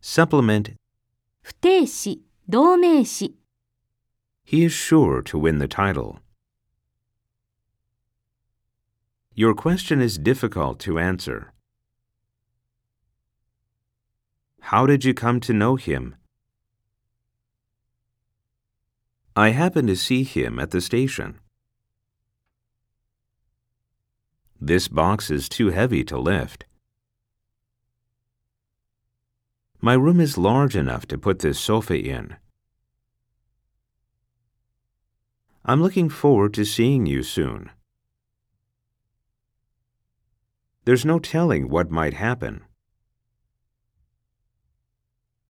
Supplement. 不定詞、動名詞。 He is sure to win the title. Your question is difficult to answer. How did you come to know him? I happened to see him at the station. This box is too heavy to lift. My room is large enough to put this sofa in. I'm looking forward to seeing you soon. There's no telling what might happen.